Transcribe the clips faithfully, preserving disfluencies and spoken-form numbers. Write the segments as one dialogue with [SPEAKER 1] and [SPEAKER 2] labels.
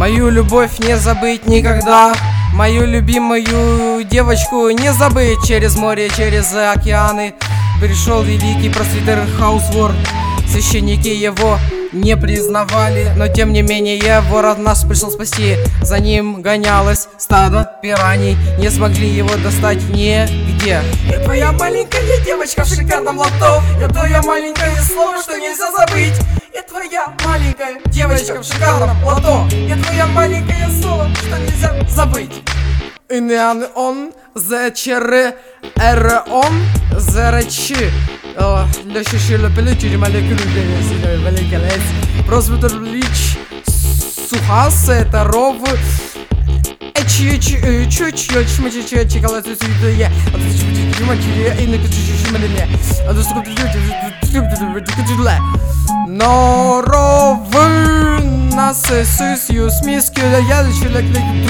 [SPEAKER 1] Мою любовь не забыть никогда. Мою любимую девочку не забыть. Через море, через океаны пришел великий просвитер Хаусворд. Священники его не признавали, но тем не менее ворот нас пришел спасти. За ним гонялось стадо пираний, не смогли его достать нигде. Я твоя маленькая девочка в шикарном лото. Я твоя маленькое слово, что нельзя забыть. Я твоя маленькая девочка в шикарном лото. Я твоя маленькое слово, что нельзя забыть. Инеан он, зечеры, эре он, зеречи. Лешишила пелечи, молекулы, великолец. Просвитер лич, сухас, это ров. Эчи, эчи, эчи, эчи, эчи, эчи, эчи, эчи, колосу святые. А ты чуть чуть чуть и на кучу шмеле. А ты сколько ты но ровы нас сюсью смески я лишила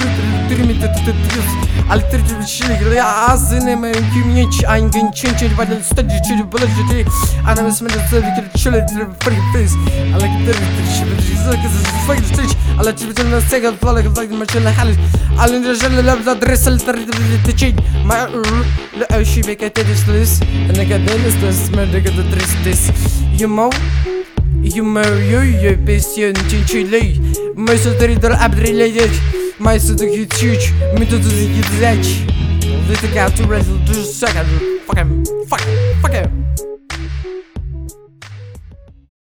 [SPEAKER 1] Альтернативные азы мы кимнич айнген ченчер валил стади чили балажи она высмеется чили фрифис а على تلفزيون السجل طالع طالع مشينا حل على الرجال اللي لابس درس الترتيب ما لا شيء بك تدرس انا قاعد ندرس ما قاعد ادرس يمو يمو يو بيسيون تشيلي ما يصدر يدر عبد الله ما يصدق يتشوش من تدرس يدرس اللي تقعد ترسل تشسك fucking fucking fucking